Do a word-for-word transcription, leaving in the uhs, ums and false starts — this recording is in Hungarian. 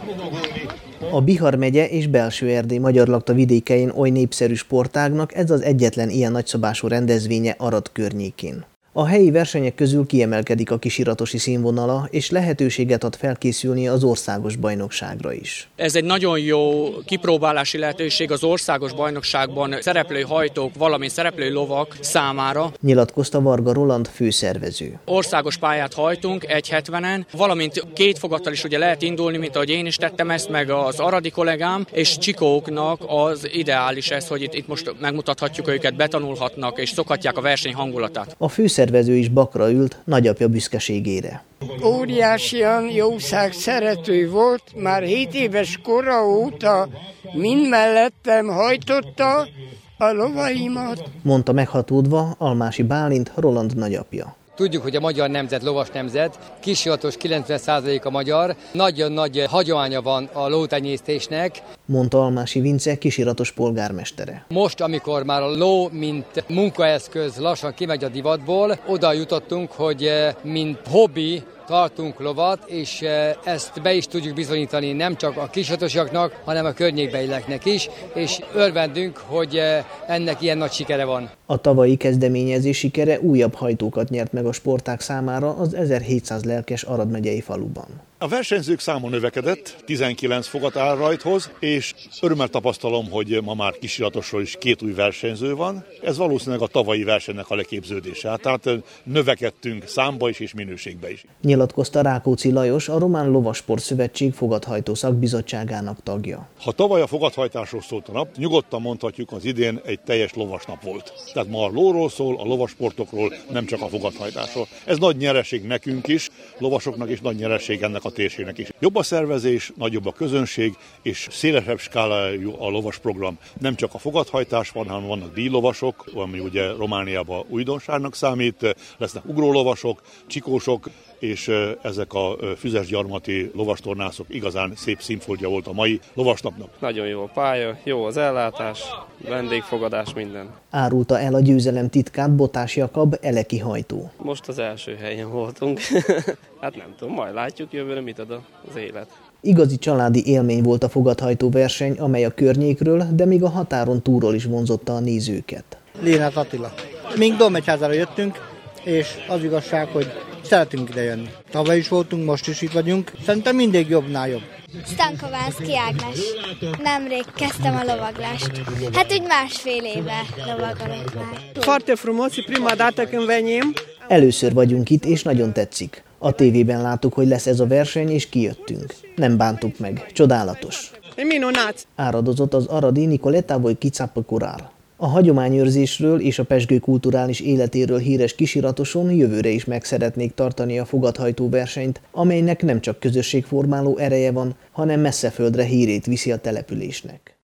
A Bihar megye és Belső-Erdély magyarlakta vidékein oly népszerű sportágnak ez az egyetlen ilyen nagyszabású rendezvénye Arad környékén. A helyi versenyek közül kiemelkedik a kisiratosi színvonala, és lehetőséget ad felkészülni az országos bajnokságra is. Ez egy nagyon jó kipróbálási lehetőség az országos bajnokságban szereplő hajtók, valamint szereplő lovak számára. Nyilatkozta Varga Roland főszervező. Országos pályát hajtunk egy hetvenen, valamint két fogattal is ugye lehet indulni, mint ahogy én is tettem ezt, meg az aradi kollégám, és csikóknak az ideális ez, hogy itt, itt most megmutathatjuk őket, betanulhatnak és szokhatják a verseny hangulatát. A főszervező is bakra ült nagyapja büszkeségére. Óriásian jószág szerető volt, már hét éves kora óta mind mellettem hajtotta a lovaimat. Mondta meghatódva Almási Bálint, Roland nagyapja. Tudjuk, hogy a magyar nemzet lovas nemzet, kisiratos kilencven százaléka magyar, nagyon nagy hagyománya van a lótenyésztésnek. Mondta Almási Vince kisiratos polgármestere. Most, amikor már a ló, mint munkaeszköz lassan kimegy a divatból, oda jutottunk, hogy mint hobbi tartunk lovat, és ezt be is tudjuk bizonyítani nem csak a kisiratosoknak, hanem a környékbelieknek is, és örvendünk, hogy ennek ilyen nagy sikere van. A tavalyi kezdeményezés sikere újabb hajtókat nyert meg a sportág számára az ezerhétszáz lelkes Arad megyei faluban. A versenyzők száma növekedett, tizenkilenc fogat áll rajthoz, és örömmel tapasztalom, hogy ma már kisiratosról is két új versenyző van. Ez valószínűleg a tavalyi versenynek a leképződése, tehát növekedtünk számba is és minőségbe is. Nyilatkozta Rákóczi Lajos, a Román Lovasport Szövetség fogathajtó szakbizottságának tagja. Ha tavaly a fogathajtásról szólt a nap, nyugodtan mondhatjuk, az idén egy teljes lovasnap volt. Tehát ma a lóról szól, a lovasportokról, nem csak a fogathajtásról. Ez nagy nyereség nekünk is, lovasoknak is nagy nyereség ennek a térségnek is. Jobb a szervezés, nagyobb a közönség, és szélesebb skálájú a lovasprogram. Nem csak a fogathajtás van, hanem vannak díjlovasok, ami ugye Romániában újdonságnak számít, lesznek ugrólovasok, csikósok, és ezek a füzesgyarmati lovastornászok igazán szép színfoltja volt a mai lovasnapnak. Nagyon jó a pálya, jó az ellátás, vendégfogadás, minden. Árulta el a győzelem titkát Botás Jakab, eleki hajtó. Most az első helyen voltunk. Hát nem tudom, majd látjuk jövőre, mit ad az élet. Igazi családi élmény volt a fogathajtó verseny, amely a környékről, de még a határon túlról is vonzotta a nézőket. Lénát Attila. Mink Domegyházára jöttünk, és az igazság, hogy szeretünk ide jönni. Tavaly is voltunk, most is itt vagyunk. Szerintem mindig jobbnál jobb. Stankovánszki Ágnes. Nemrég kezdtem a lovaglást. Hát úgy másfél éve lovagolok már. Foarte frumos, prima dată când venim. Először vagyunk itt, és nagyon tetszik. A tévében láttuk, hogy lesz ez a verseny, és kijöttünk. Nem bántuk meg. Csodálatos. Áradozott az aradi Nicoleta Vojkica Korál. A hagyományőrzésről és a pezsgő kulturális életéről híres kisiratoson jövőre is meg szeretnék tartani a fogathajtó versenyt, amelynek nem csak közösségformáló ereje van, hanem messzeföldre hírét viszi a településnek.